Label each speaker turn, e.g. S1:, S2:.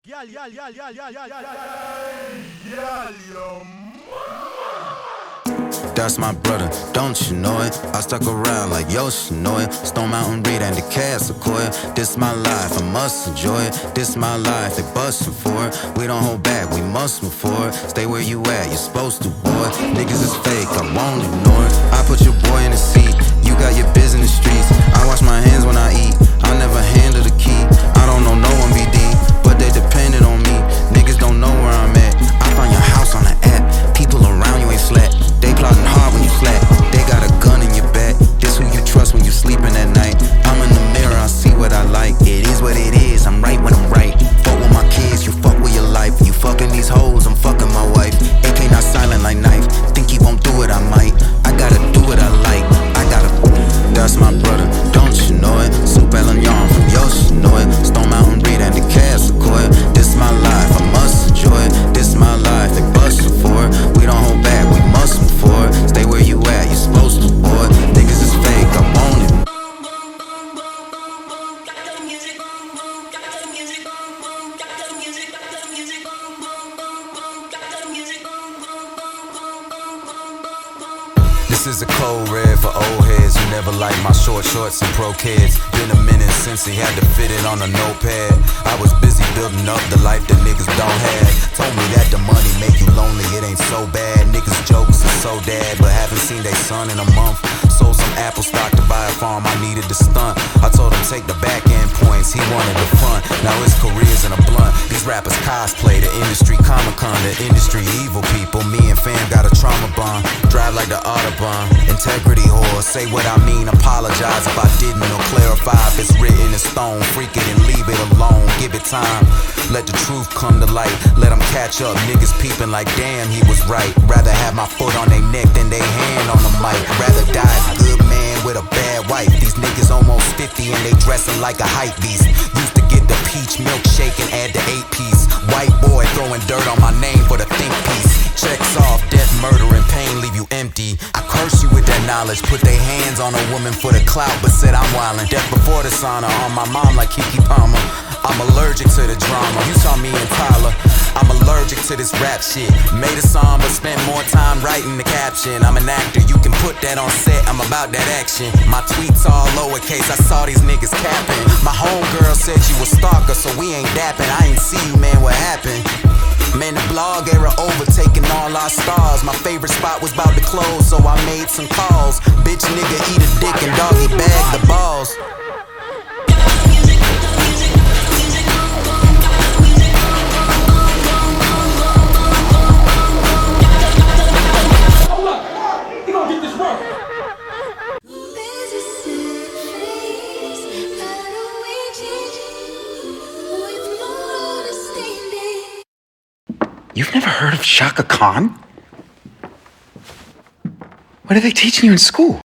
S1: That's my brother, don't you know it? I stuck around like Yoshinoya, Stone Mountain, Reed, and the Sequoia. This my life, I must enjoy it. This my life, they bustin' for it. We don't hold back, we must move forward. Stay where you at, you're supposed to, boy. Niggas is fake, I won't ignore it. I put your boy in the seat, you got your biz in the streets. I wash my hands when I eat, I never handle the key. I don't know no one BD, but they dependent on me. Niggas don't know where I'm at. I find your house on the app, people around you ain't flat. They plotting hard when you flat. They got a gun in your back. This who you trust when you sleeping at night. I'm in the mirror, I see what I like. It is what it is, I'm right when I'm right. Fuck with my kids, you fuck with your life. You fucking these hoes, I'm fucking my wife. AK not silent like knife. Think he won't do it, I might. I gotta do what I like. That's my brother, don't you know it? Soup Ellen Yarn from Yoshinoya, Stone Mountain, Reed, and the Sequoia. This my life, I must enjoy it. This my life, they bustin' for it. We don't hold back, we must move forward. Stay where you at, you're supposed to, boy. Niggas is fake, I want it. This is a code red for old heads who never liked my short shorts and pro kids. Been a minute since he had to fit it on a notepad. I was busy building up the life that niggas don't have. Told me that the money make you lonely, it ain't so bad. Niggas jokes are so dad, but haven't seen their son in a month. Sold some Apple stock to buy a farm, I needed to stunt. I told him take the back end points, he wanted the front. Now his career's in a blunt. These rappers cosplay the industry Comic-Con, the industry evil people. Me and fam got a trauma bond. Drive like the Autobahn. Integrity whore, say what I mean, apologize if I didn't, or clarify if it's written in stone. Freak it and leave it alone, give it time. Let the truth come to light, let them catch up. Niggas peeping like damn, he was right. Rather have my foot on their neck than they hand on the mic. Rather die a good man with a bad wife. These niggas almost 50 and they dressing like a hype beast. Used to get the peach milkshake and add the 8-piece. White boy throwing dirt on my name for the think piece. Checks off, death, murder, and pain leave you empty. I curse you with that knowledge. Put their hands on a woman for the clout, but said I'm wildin'. Death before dishonor on my mom like Kiki Palmer. I'm allergic to the drama. You saw me and Tyler. I'm allergic to this rap shit. Made a song but spent more time writing the caption. I'm an actor, you can put that on set. I'm about that action. My tweets all lowercase. I saw these niggas capping. My homegirl said you a stalker, so we ain't dapping. I ain't see you, man. What happened? Man, the blog era overtaking all our stars. My favorite spot was about to close, so I made some calls. Bitch nigga eat a dick and doggy bag the balls.
S2: You've never heard of Shaka Khan? What are they teaching you in school?